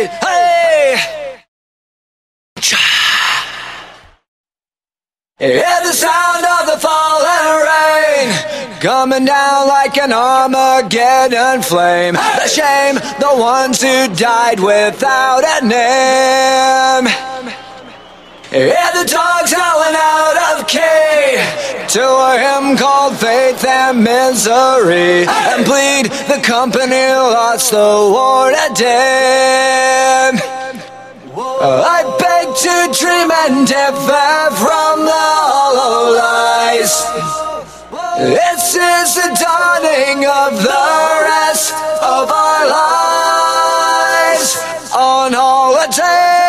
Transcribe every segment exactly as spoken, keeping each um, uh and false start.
hey. Hear the sound of the falling rain, coming down like an Armageddon flame. The shame, the ones who died without a name. Hear the dogs howling out of key to a hymn called Faith and Misery, and plead the company lost the war today. I beg to dream and differ from the hollow lies. This is the dawning of the rest of our lives on holiday.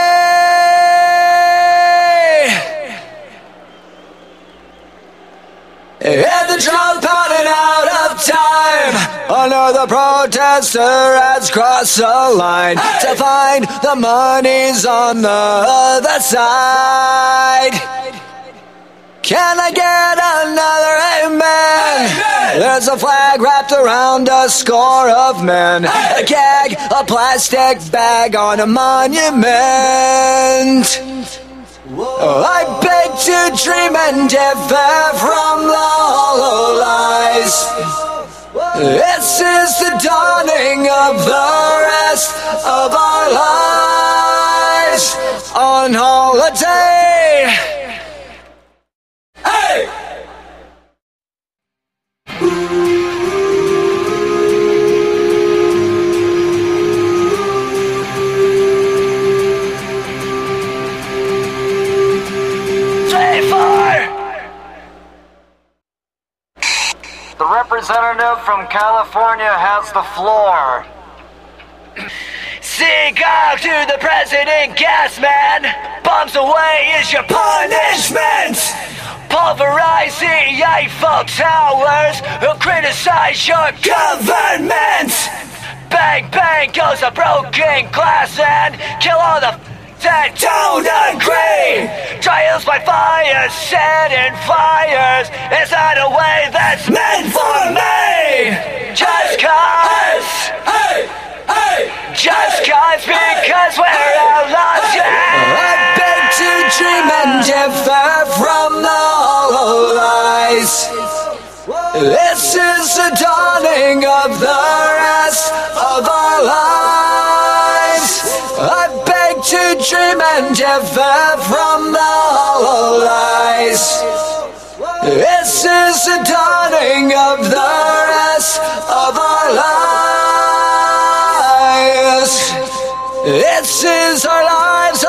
Hear the drum pounding out of time. Another protester has crossed the line to find the money's on the other side. Can I get another amen? Amen? There's a flag wrapped around a score of men, a gag, a plastic bag on a monument. I beg to dream and differ from the hollow lies. This is the dawning of the rest of our lives on holiday. Hey! The representative from California has the floor. Sing out to the president, gas man. Bombs away is your punishment. Pulverize the Eiffel Towers who criticize your government. Bang, bang goes a broken glass and kill all the that don't agree. Trials by fire, setting fires. It's not a way that's meant for me. Just cause, hey, hey, just cause, because we're outlaws. Yeah. I beg to dream and differ from the hollow lies. This is the dawning of the rest of our lives. I beg to dream and differ from the hollow lies. This is the dawning of the rest of our lives. This is our lives